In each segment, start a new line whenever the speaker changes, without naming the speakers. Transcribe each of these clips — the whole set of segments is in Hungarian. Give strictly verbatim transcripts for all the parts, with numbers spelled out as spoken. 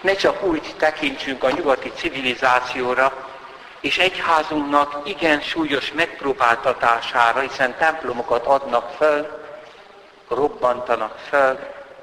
ne csak úgy tekintsünk a nyugati civilizációra, és egyházunknak igen súlyos megpróbáltatására, hiszen templomokat adnak föl, robbantanak föl,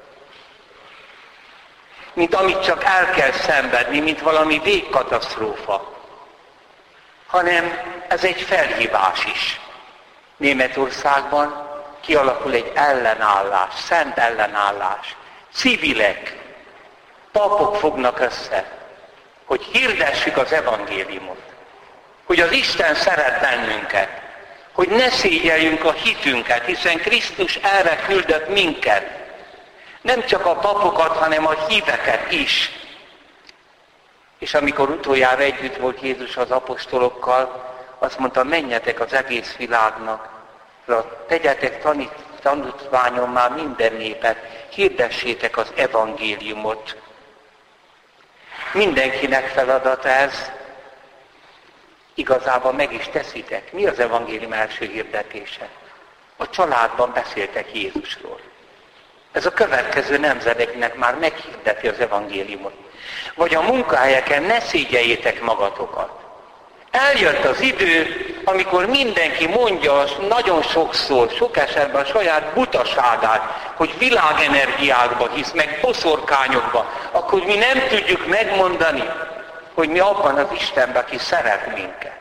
mint amit csak el kell szenvedni, mint valami végkatasztrófa, hanem ez egy felhívás is. Németországban kialakul egy ellenállás, szent ellenállás. Civilek, papok fognak össze, hogy hirdessük az evangéliumot, hogy az Isten szeret bennünket, hogy ne szégyeljünk a hitünket, hiszen Krisztus erre küldött minket. Nem csak a papokat, hanem a híveket is. És amikor utoljára együtt volt Jézus az apostolokkal, azt mondta, menjetek az egész világnak, tegyetek tanít, tanítványommá minden népet, hirdessétek az evangéliumot. Mindenkinek feladata ez, igazából meg is teszitek. Mi az evangélium első hirdetése? A családban beszéltek Jézusról. Ez a következő nemzedéknek már meghirdeti az evangéliumot. Vagy a munkahelyeken ne szégyeljétek magatokat. Eljött az idő, amikor mindenki mondja nagyon sokszor, sok esetben a saját butaságát, hogy világenergiákba hisz, meg boszorkányokba, akkor mi nem tudjuk megmondani, hogy mi abban az Istenben, aki szeret minket.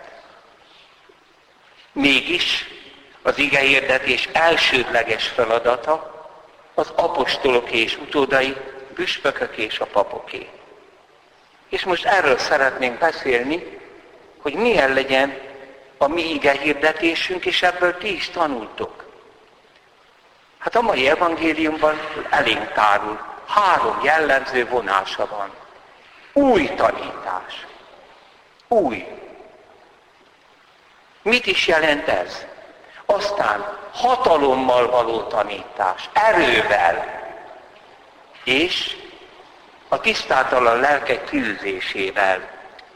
Mégis az igehirdetés elsődleges feladata az apostoloké és utódai, püspökök és a papoké. És most erről szeretnénk beszélni, hogy milyen legyen a mi igehirdetésünk, és ebből ti is tanultok. Hát a mai evangéliumban elénk tárul. Három jellemző vonása van. Új tanítás. Új. Mit is jelent ez? Aztán hatalommal való tanítás, erővel, és a tisztátalan lelkek tűzésével.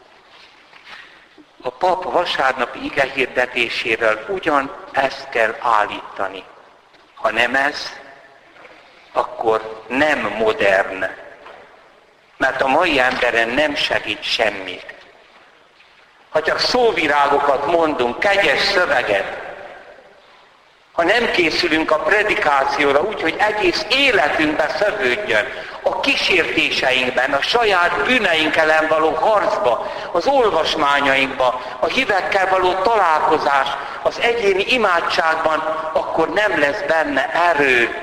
A pap vasárnapi igehirdetésével ugyan ezt kell állítani. Ha nem ez, akkor nem modern. Mert a mai emberen nem segít semmit. Ha csak szóvirágokat mondunk, kegyes szöveget, ha nem készülünk a predikációra úgy, hogy egész életünkbe szövődjön, a kísértéseinkben, a saját bűneink ellen való harcba, az olvasmányainkba, a hívekkel való találkozás, az egyéni imádságban, akkor nem lesz benne erő.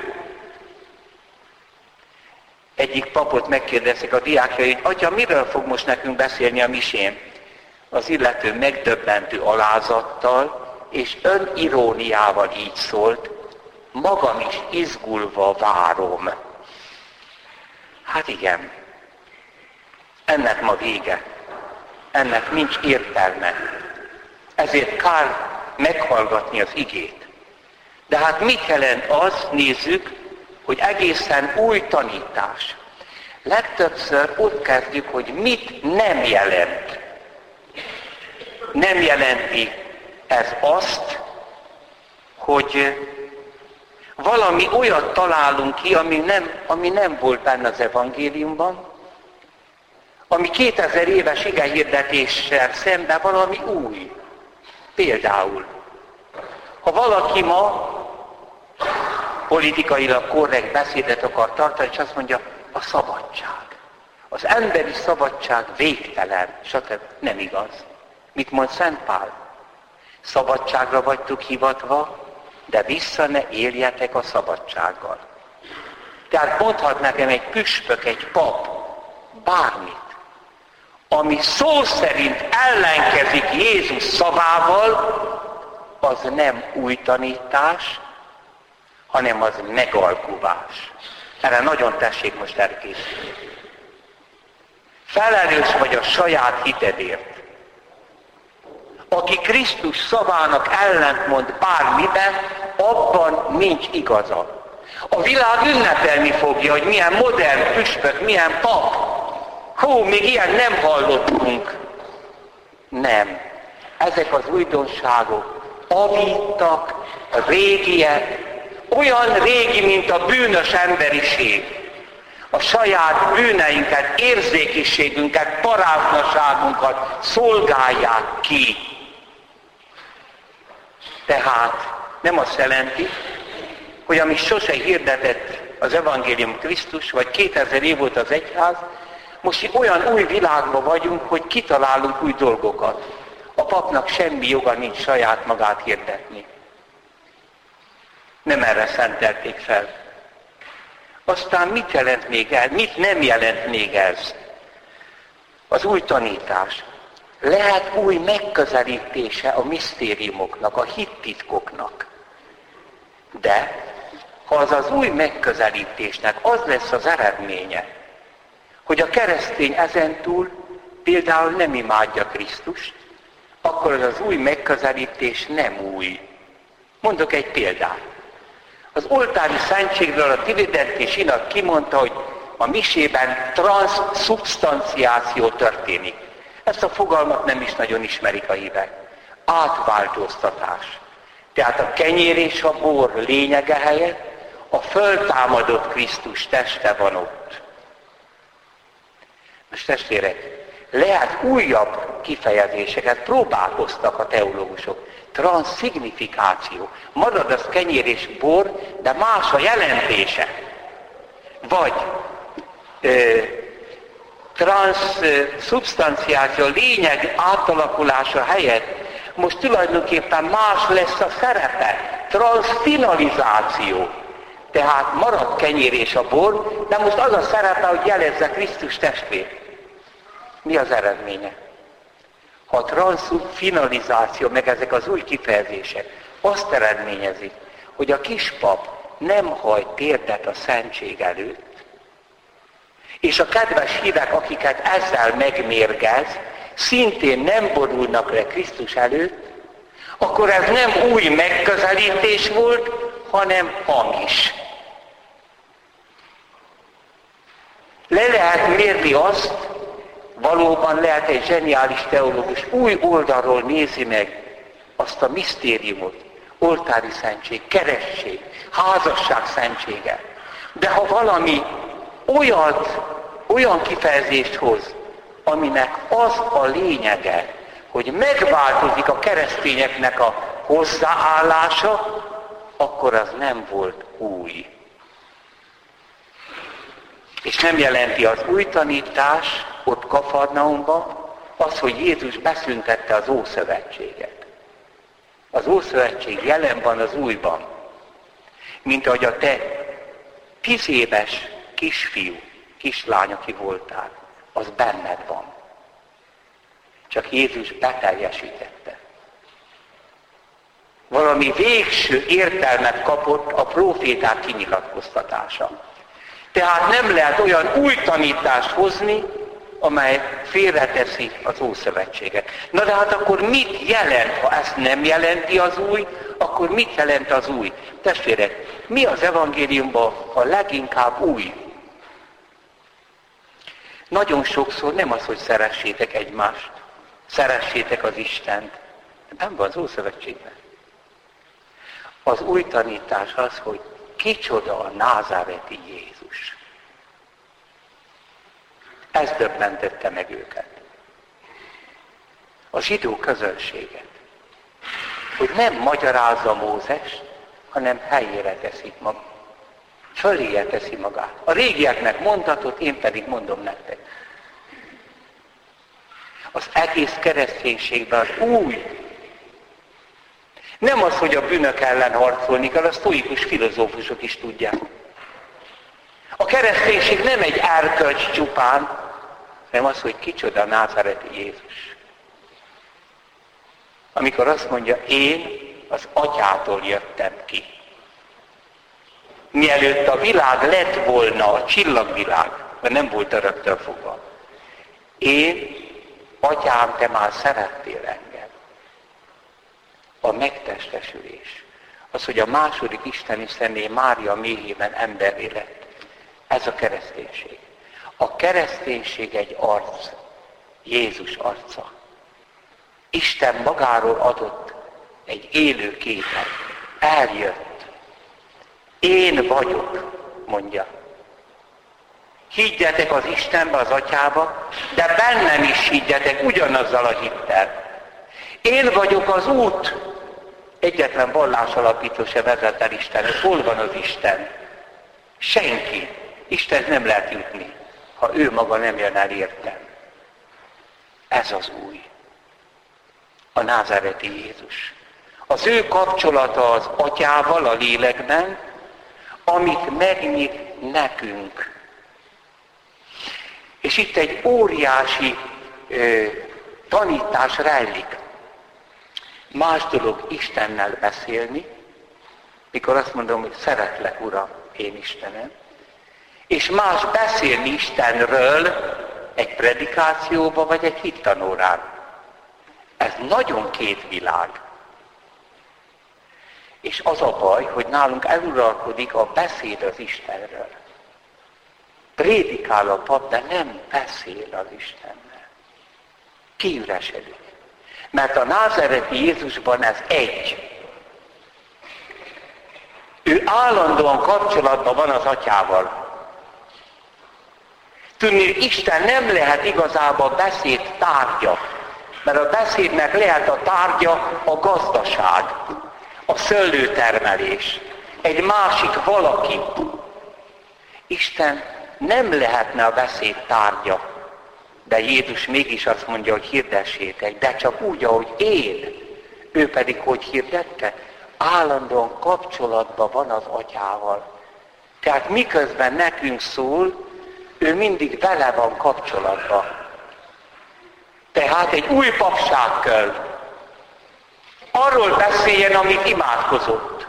Egyik papot megkérdezik a diákjai, hogy atya, miről fog most nekünk beszélni a misén? Az illető megdöbbentő alázattal és öniróniával így szólt, magam is izgulva várom. Hát igen, ennek ma vége, ennek nincs értelme. Ezért kár meghallgatni az igét. De hát mit jelent az, nézzük, hogy egészen új tanítás. Legtöbbször ott kezdjük, hogy mit nem jelent. Nem jelenti ez azt, hogy valami olyat találunk ki, ami nem, ami nem volt benne az evangéliumban, ami kétezer éves igehirdetéssel szemben valami új. Például, ha valaki ma politikailag korrekt beszédet akar tartani, és azt mondja, a szabadság. Az emberi szabadság végtelen, stb. Nem igaz. Mit mond Szent Pál? Szabadságra vagytok hivatva, de vissza ne éljetek a szabadsággal. Tehát mondhat nekem egy püspök, egy pap, bármit, ami szó szerint ellenkezik Jézus szavával, az nem új tanítás, hanem az megalkuvás. Erre nagyon tessék most elkészülni. Felelős vagy a saját hitedért. Aki Krisztus szavának ellentmond bármiben, abban nincs igaza. A világ ünnepelni fogja, hogy milyen modern püspök, milyen pap. Hú, még ilyen nem hallottunk. Nem. Ezek az újdonságok avíttak, régiek, olyan régi, mint a bűnös emberiség. a saját bűneinket, érzékiségünket, paráznaságunkat szolgálják ki. Tehát nem azt jelenti, hogy ami sose hirdetett az evangélium Krisztus, vagy kétezer év volt az egyház, most olyan új világban vagyunk, hogy kitalálunk új dolgokat. A papnak semmi joga nincs saját magát hirdetni. Nem erre szentelték fel. Aztán mit jelent még ez? Mit nem jelent még ez? Az új tanítás. Lehet új megközelítése a misztériumoknak, a hittitkoknak. De ha az az új megközelítésnek az lesz az eredménye, hogy a keresztény ezentúl például nem imádja Krisztust, akkor az az új megközelítés nem új. Mondok egy példát. Az oltári szentségről a Tridenti Zsinat kimondta, hogy a misében transzszubstanciáció történik. Ezt a fogalmat nem is nagyon ismerik a hívek. Átváltoztatás. Tehát a kenyér és a bor lényege helyett a föltámadott Krisztus teste van ott. Most testvérek, lehet újabb kifejezéseket próbálkoztak a teológusok. Transzszignifikáció. Marad az kenyér és bor, de más a jelentése. Vagy ö, transzszubstanciáció, lényeg átalakulása helyett most tulajdonképpen más lesz a szerepe. Transzfinalizáció. Tehát marad kenyér és a bor, de most az a szerepe, hogy jelezze Krisztus testvét. Mi az eredménye? Ha a transzfinalizáció, meg ezek az új kifejezések azt eredményezik, hogy a kispap nem hajt térdet a szentség előtt, és a kedves hívek, akiket ezzel megmérgez, szintén nem borulnak le Krisztus előtt, akkor ez nem új megközelítés volt, hanem hamis. Le lehet mérni azt, valóban lehet egy zseniális teológus új oldalról nézi meg azt a misztériumot, oltári szentség, keresztség, házasság szentsége. De ha valami olyat, olyan kifejezést hoz, aminek az a lényege, hogy megváltozik a keresztényeknek a hozzáállása, akkor az nem volt új. És nem jelenti az új tanítás ott Kafarnaumban az, hogy Jézus beszüntette az Ószövetséget. Az Ószövetség jelen van az újban. Mint ahogy a te tíz éves kisfiú, kislány, aki voltál, az benned van. Csak Jézus beteljesítette. Valami végső értelmet kapott a próféták kinyilatkoztatása. Tehát nem lehet olyan új tanítást hozni, amely félreteszi az Ószövetséget. Na de hát akkor mit jelent, ha ezt nem jelenti az új, akkor mit jelent az új? Testvérek, mi az evangéliumban a leginkább új? Nagyon sokszor nem az, hogy szeressétek egymást, szeressétek az Istent. Nem van az Ószövetségben. Az új tanítás az, hogy kicsoda a názáreti Jézus. Ez döbbentette meg őket. A zsidó közönséget. Hogy nem magyarázza Mózes, hanem helyére teszik magát. Föléje teszi magát. A régieknek mondhatott, én pedig mondom nektek. Az egész kereszténységben az új. Nem az, hogy a bűnök ellen harcolni kell, a sztoikus filozófusok is tudják. A kereszténység nem egy erkölcs csupán, hanem az, hogy kicsoda a názáreti Jézus. Amikor azt mondja, én az Atyától jöttem ki. Mielőtt a világ lett volna a csillagvilág, mert nem volt öröktől fogva. Én, Atyám, te már szerettél engem. A megtestesülés. Az, hogy a második isteni személy Mária méhében emberré lett. Ez a kereszténység. A kereszténység egy arc. Jézus arca. Isten magáról adott egy élő képet. Eljött. Én vagyok, mondja. Higgyetek az Istenbe, az Atyába, de bennem is higgyetek ugyanazzal a hittel. Én vagyok az út. Egyetlen vallásalapító se vezet el Istenhez. Hol van az Isten? Senki. Istenhez nem lehet jutni, ha ő maga nem jön el értem. Ez az új. A názáreti Jézus. Az ő kapcsolata az Atyával a lélekben, amit megnyit nekünk. És itt egy óriási ö, tanítás rejlik. Más dolog Istennel beszélni, mikor azt mondom, hogy szeretlek, Uram, én Istenem. És más beszélni Istenről egy predikációba, vagy egy hittanórán. Ez nagyon két világ. És az a baj, hogy nálunk eluralkodik a beszéd az Istenről. Prédikál a pap, de nem beszél az Istennel. Kiüresedik. Mert a názáreti Jézusban ez egy. Ő állandóan kapcsolatban van az Atyával. Tudni, Isten nem lehet igazából beszéd tárgya. Mert a beszédnek lehet a tárgya a gazdaság, a szőlőtermelés, egy másik valaki. Isten nem lehetne a beszéd tárgya, de Jézus mégis azt mondja, hogy hirdessétek, de csak úgy, ahogy én. Ő pedig hogy hirdette? Állandóan kapcsolatban van az Atyával. Tehát miközben nekünk szól, ő mindig vele van kapcsolatban. Tehát egy új papság kell. Arról beszéljen, amit imádkozott.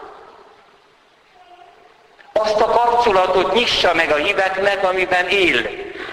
Azt a kapcsolatot nyissa meg a híveknek, amiben él.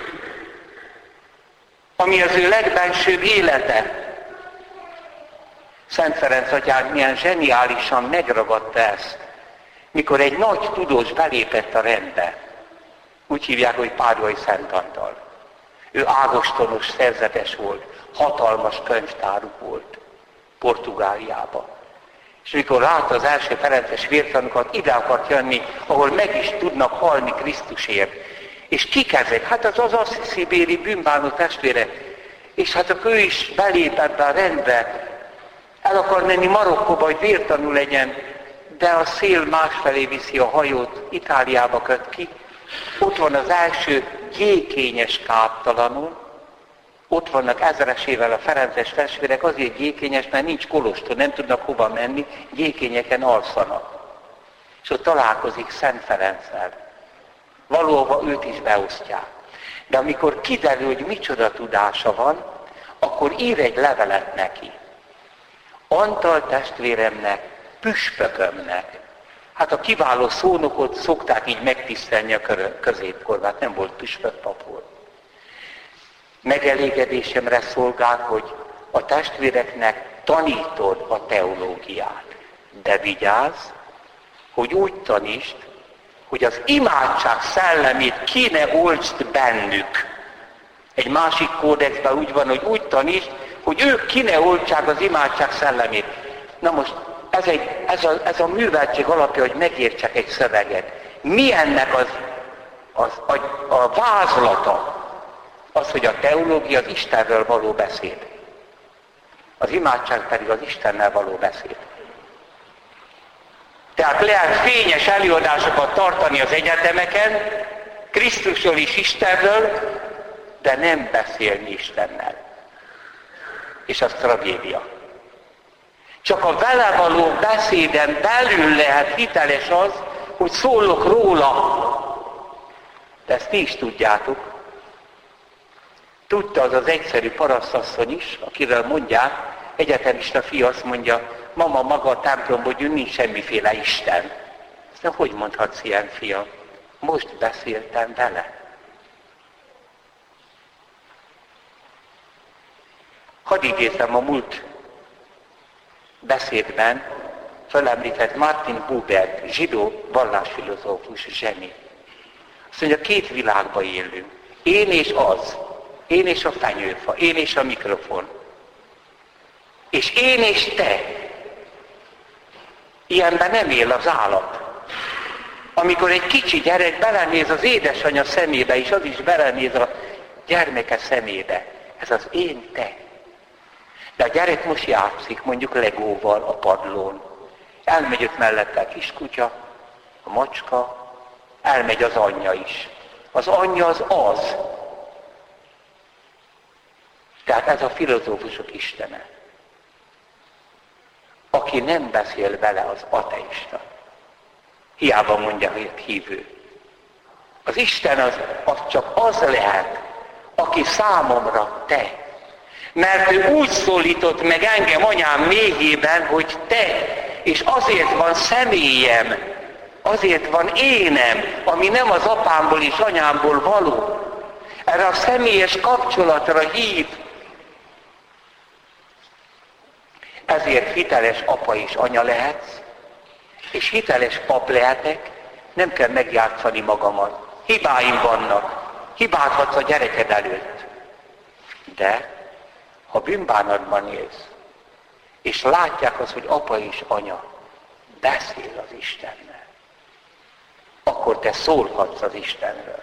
Ami az ő legbensőbb élete. Szent Ferenc atyánk milyen zseniálisan megragadta ezt, mikor egy nagy tudós belépett a rendbe. Úgy hívják, hogy Páduai Szent Antal. Ő ágostonos szerzetes volt, hatalmas könyvtáruk volt Portugáliában. És mikor látta az első ferences vértanukat, ide akart jönni, ahol meg is tudnak halni Krisztusért. És kik ezek? Hát az az asszibéri bűnbánó testvére. És hát akkor ő is belép ebbe a rendbe. El akar menni Marokkóba, hogy vértanú legyen, de a szél másfelé viszi a hajót, Itáliába köt ki. Ott van az első gyékényes káptalanul. Ott vannak ezeresével a ferences testvérek, azért gyékényes, mert nincs kolostor, nem tudnak hova menni, gyékényeken alszanak. És ott találkozik Szent Ferenccel. Valóban őt is beosztják. De amikor kiderül, hogy micsoda tudása van, akkor ír egy levelet neki. Antal testvéremnek, püspökömnek. Hát a kiváló szónokot szokták így megtisztelni a középkorban, hát nem volt püspök, pap volt. Megelégedésemre szolgál, hogy a testvéreknek tanítod a teológiát. De vigyázz, hogy úgy tanítsd, hogy az imádság szellemét ki ne oltsd bennük. Egy másik kódexben úgy van, hogy úgy tanítsd, hogy ők ki ne oltsák az imádság szellemét. Na most ez, egy, ez, a, ez a műveltség alapja, hogy megértsek egy szöveget. Mi ennek az, az, a, a vázlata? Az, hogy a teológia az Istenről való beszéd. Az imádság pedig az Istennel való beszéd. Tehát lehet fényes előadásokat tartani az egyetemeken, Krisztusról és Istenről, de nem beszélni Istennel. És az tragédia. Csak a vele való beszéden belül lehet hiteles az, hogy szólok róla. De ezt ti is tudjátok. Tudta az az egyszerű parasztasszony is, akiről mondják, egyetemista fiú azt mondja, mama, maga a templomból jön, nincs semmiféle Isten. De hogy mondhatsz ilyen, fiam? Most beszéltem vele. Hadd idézem a múlt beszédben, felemlített Martin Buber, zsidó vallásfilozófus zseni. Azt mondja, két világban élünk. Én és az. Én és a fenyőfa. Én és a mikrofon. És én és te. Ilyenben nem él az állat. Amikor egy kicsi gyerek belenéz az édesanyja szemébe, és az is belenéz a gyermeke szemébe. Ez az én te. De a gyerek most játszik, mondjuk legóval a padlón. Elmegy ott mellette a kiskutya, a macska, elmegy az anyja is. Az anyja az az. Tehát ez a filozófusok istene. Aki nem beszél vele, az ateista. Hiába mondja, hogy hívő. Az Isten az, az csak az lehet, aki számomra te. Mert ő úgy szólított meg engem anyám méhében, hogy te, és azért van személyem, azért van énem, ami nem az apámból és anyámból való. Erre a személyes kapcsolatra hív. Ezért hiteles apa és anya lehetsz, és hiteles pap lehetek, nem kell megjátszani magamat. Hibáim vannak, hibázhatsz a gyereked előtt. De ha bűnbánatban élsz, és látják azt, hogy apa és anya beszél az Istennel, akkor te szólhatsz az Istenről.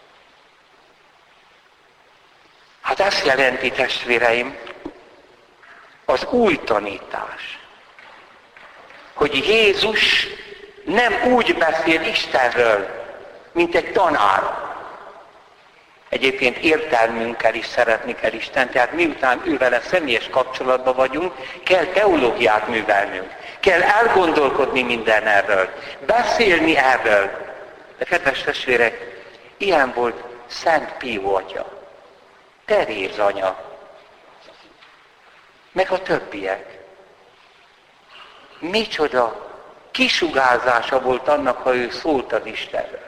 Hát ezt jelenti, testvéreim, az új tanítás, hogy Jézus nem úgy beszél Istenről, mint egy tanár. Egyébként értelmünkkel is szeretni kell Isten, tehát miután ővele személyes kapcsolatban vagyunk, kell teológiát művelnünk, kell elgondolkodni minden erről, beszélni erről. De kedves testvérek, ilyen volt Szent Pió atya, Teréz anya, meg a többiek. Micsoda kisugárzása volt annak, ha ő szólt az Istenről.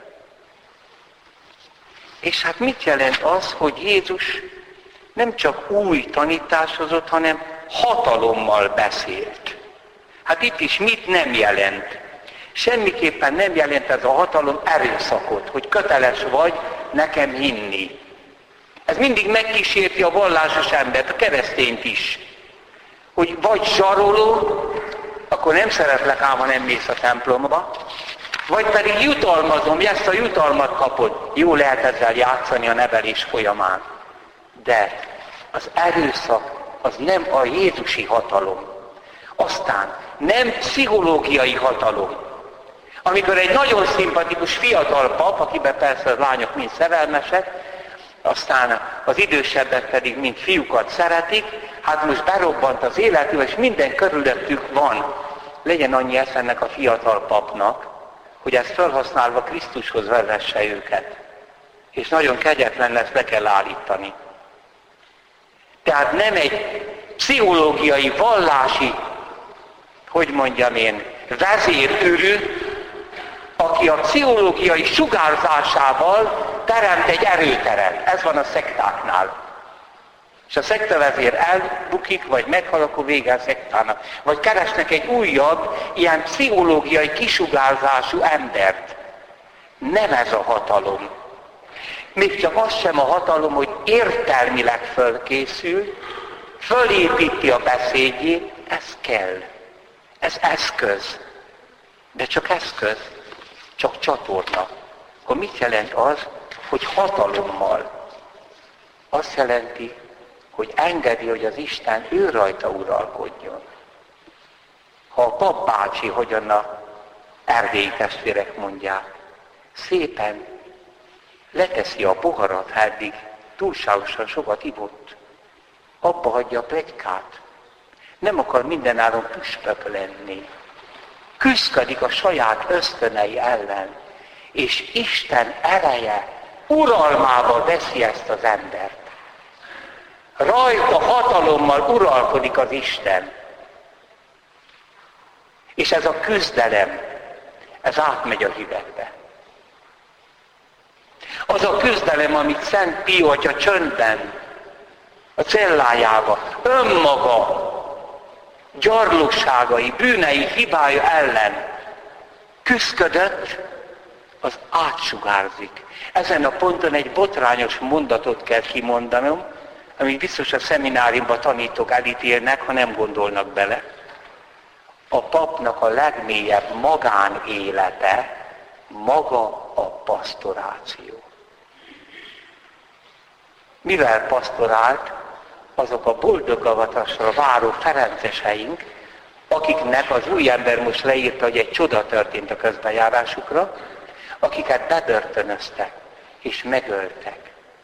És hát mit jelent az, hogy Jézus nem csak új tanítás hozott, hanem hatalommal beszélt. Hát itt is mit nem jelent? Semmiképpen nem jelent ez a hatalom erőszakot, hogy köteles vagy nekem hinni. Ez mindig megkísérti a vallásos embert, a keresztényt is. Hogy vagy zsaroló, akkor nem szeretlek ám, ha nem mész a templomba, vagy pedig jutalmazom, ezt a jutalmat kapod. Jó lehet ezzel játszani a nevelés folyamán. De az erőszak az nem a jézusi hatalom. Aztán nem pszichológiai hatalom. Amikor egy nagyon szimpatikus fiatal pap, akiben persze a lányok mind szerelmesek, aztán az idősebbek pedig mind fiúkat szeretik, hát most berobbant az életük, és minden körülöttük van. Legyen annyi esze ennek a fiatal papnak, hogy ezt felhasználva Krisztushoz vezesse őket. És nagyon kegyetlen lesz, be kell állítani. Tehát nem egy pszichológiai, vallási, hogy mondjam én, vezérőrű, aki a pszichológiai sugárzásával teremt egy erőteret. Ez van a szektáknál. És a szektavezér elbukik, vagy meghal, akkor vége a szektának. Vagy keresnek egy újabb, ilyen pszichológiai kisugárzású embert. Nem ez a hatalom. Még csak az sem a hatalom, hogy értelmileg fölkészül, fölépíti a beszédjét, ez kell. Ez eszköz. De csak eszköz, csak csatorna. Akkor mit jelent az, hogy hatalommal? Azt jelenti, hogy engedi, hogy az Isten ő rajta uralkodjon. Ha a pap bácsi, hogyan a erdélyi testvérek mondják, szépen leteszi a poharat, ha eddig túlságosan sokat ivott, abba hagyja a pletykát. Nem akar mindenáron püspök lenni. Küszködik a saját ösztönei ellen, és Isten ereje uralmába veszi ezt az embert. Rajta hatalommal uralkodik az Isten. És ez a küzdelem, ez átmegy a hívekbe. Az a küzdelem, amit Szent Pió atya csöndben, a cellájába, önmaga, gyarlóságai, bűnei, hibája ellen küszködött, az átsugárzik. Ezen a ponton egy botrányos mondatot kell kimondanom, amit biztos a szemináriumban tanítók elítélnek, ha nem gondolnak bele. A papnak a legmélyebb magánélete Maga a pasztoráció. Mivel pasztorált? Azok a boldogavatásra váró ferenceseink, akiknek az új ember most leírta, hogy egy csoda történt a közbejárásukra, akiket bebörtönöztek és megöltek.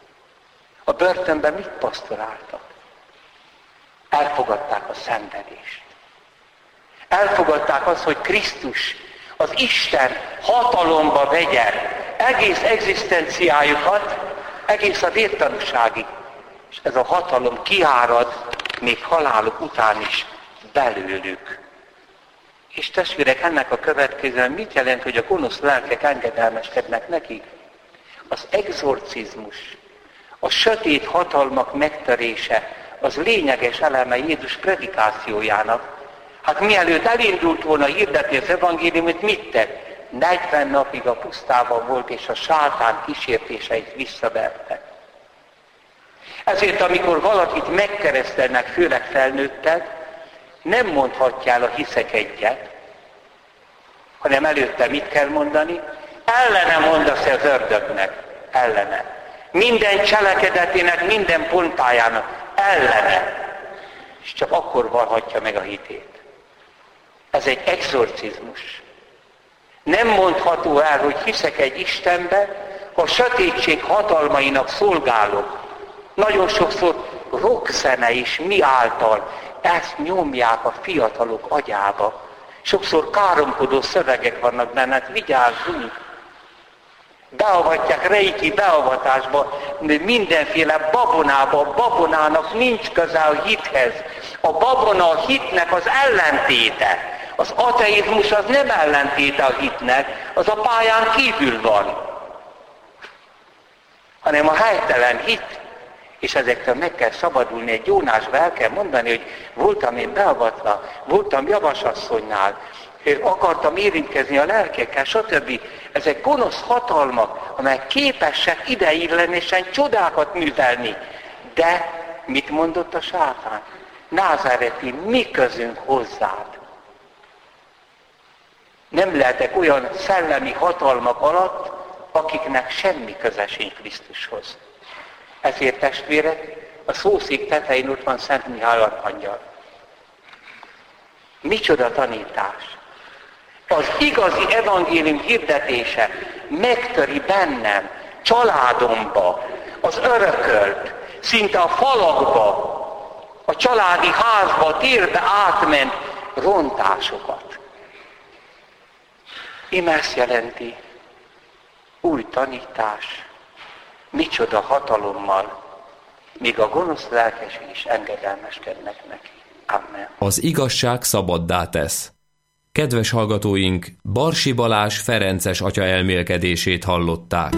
A börtönben mit pasztoráltak? Elfogadták a szenvedést. Elfogadták azt, hogy Krisztus, az Isten hatalomba vegye egész egzisztenciájukat, egész a vértanúságig. És ez a hatalom kiárad még haláluk után is belőlük. És testvérek, ennek a következően mit jelent, hogy a gonosz lelkek engedelmeskednek neki? Az exorcizmus, a sötét hatalmak megtörése, az lényeges eleme Jézus predikációjának. Hát mielőtt elindult volna hirdetni az evangéliumot, mit tett? negyven napig a pusztában volt, és a sátán kísértéseit visszaverte. Ezért, amikor valakit megkeresztelnek, főleg felnőttet, nem mondhatja el a hiszek egyet, hanem előtte mit kell mondani? Ellene mondasz az ördögnek. Ellene. Minden cselekedetének, minden pontájának. Ellene. És csak akkor vallhatja meg a hitét. Ez egy exorcizmus. Nem mondható el, hogy hiszek egy Istenbe, ha a sötétség hatalmainak szolgálok. Nagyon sokszor rockzene is mi által ezt nyomják a fiatalok agyába. Sokszor káromkodó szövegek vannak benne, hát vigyázzunk. Beavatják reiki beavatásba, mindenféle babonába, a babonának nincs köze a hithez. A babona a hitnek az ellentéte. Az ateizmus az nem ellentéte a hitnek, az a pályán kívül van. Hanem a helytelen hit. És ezektől meg kell szabadulni, egy Jónásba el kell mondani, hogy voltam én beavatva, voltam javasasszonynál, akartam érintkezni a lelkekkel, stb. Ezek gonosz hatalmak, amelyek képesek ideiglenesen csodákat művelni. De mit mondott a sátán? Názáreti, mi közünk hozzád? Nem lehetek olyan szellemi hatalmak alatt, akiknek semmi köze sincs Krisztushoz. Ezért testvérek, a szószék tetején ott van Szent Mihály arkangyal. Micsoda tanítás! Az igazi evangélium hirdetése megtöri bennem, családomba, az örökölt, szinte a falakba, a családi házba, a térbe átment rontásokat. Íme ezt jelenti, új tanítás, micsoda hatalommal, míg a gonosz lelkesek is engedelmeskednek neki. Amen.
Az igazság szabaddá tesz. Kedves hallgatóink, Barsi Balázs ferences atya elmélkedését hallották.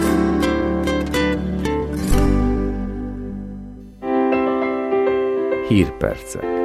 Hírpercek.